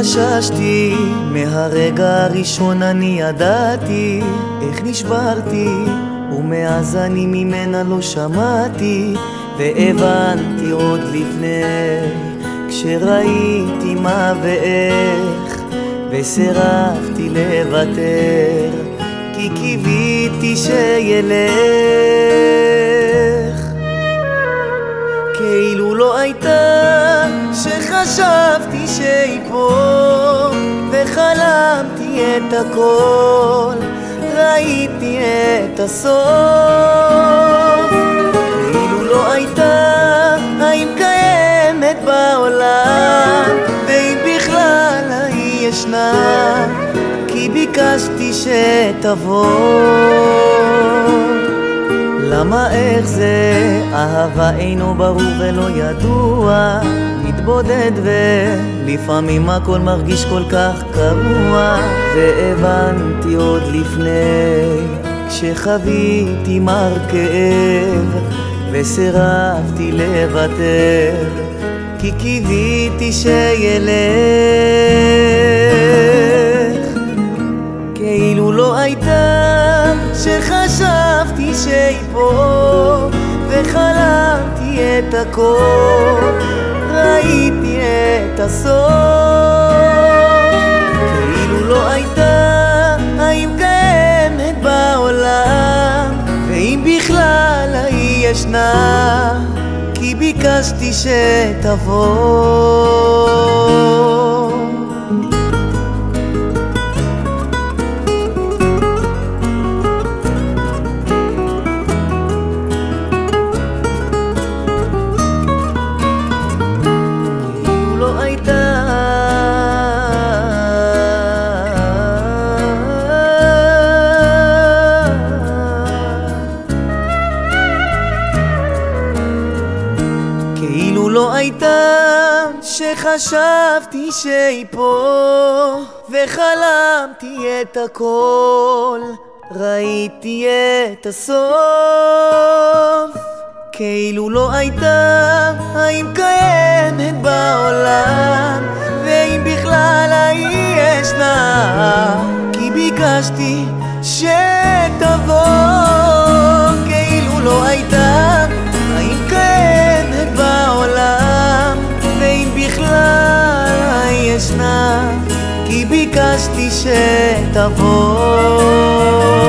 חששתי, מהרגע הראשון אני ידעתי איך נשברתי, ומאז אני ממנה לא שמעתי, והבנתי עוד לפני כשראיתי מה ואיך, וסירבתי לוותר כי קיוויתי שילך. כאילו לא הייתה שחשבתי שיפול, וחלמתי את הכל, ראיתי את הסוף. כאילו לא הייתה, האם קיימת בעולם, ואם בכלל היא ישנה, כי ביקשתי שתבוא. למה איך זה, אהבה אינו ברור ולא ידוע, מתבודד ולפעמים הכל מרגיש כל כך קרוע. והבנתי עוד לפני כשחוויתי מר כאב, וסירבתי לוותר כי קיוויתי שילך. כאילו לא הייתה שחשבתי שיפול, וחלמתי את הכל, ראיתי את הסוף. כאילו לא הייתה, האם קיימת בעולם, ואם בכלל היא ישנה, כי ביקשתי שתבוא. כאילו לא הייתה שחשבתי שיפול, וחלמתי את הכל, ראיתי את הסוף. כאילו לא הייתה, האם קיימת בעולם, ואם בכלל היא ישנה, כי ביקשתי שתבוא. כאילו לא הייתה, האם קיימת בעולם, ואם בכלל ישנה, כי ביקשתי שתבוא.